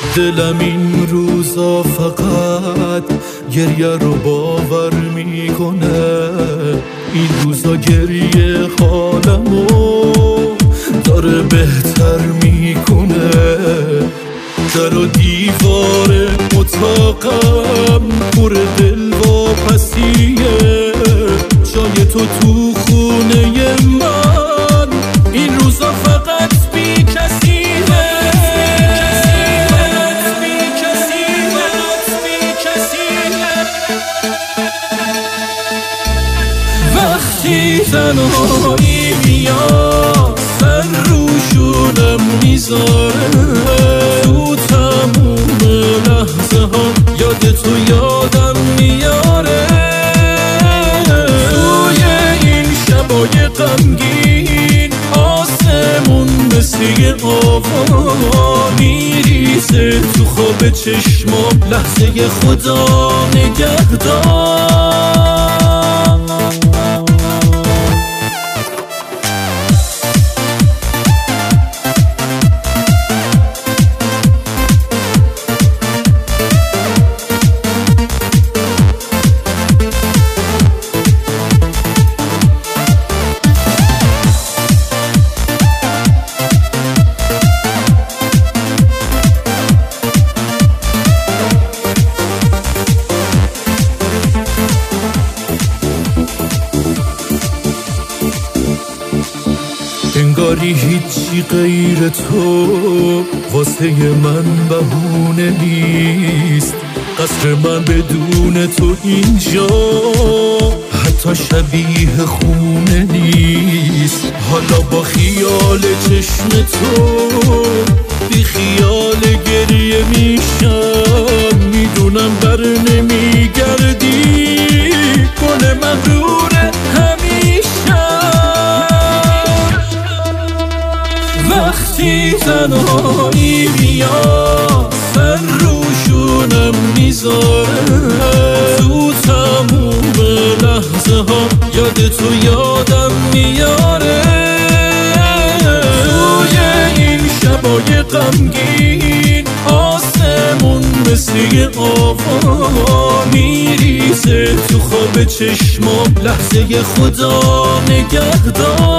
دلم این روزا فقط گریه رو باور میکنه. این روزا گریه حالمو داره بهتر میکنه. در و دیوار اتاقم پر دلواپسیه. جای تو خونه من این روزا فقط بی کسیه. وقتی تنهایی میاد سر روشونم میذاره. تو تموم لحظه ها یاد تو یادم میاره. توی این شبای غمگین آسمون مثل آوا میریزه تو خواب چشمام. لحظه خدا نگهدار. انگاری هیچی غیر تو واسه من بهونه نیست. قصر من بدون تو اینجا حتی شبیه خونه نیست. حالا با خیال چشم تو بی خیال گریه میشم. میدونم بر نمیگردی گل مغرور همیشه. وقتی تنهایی میاد سر روشونم میذاره. تو تموم لحظه ها یاد تو یادم میاره. توی این شبای غمگین آسمون مثل آوا میریزه تو خواب چشمام. لحظه خدا نگهدار.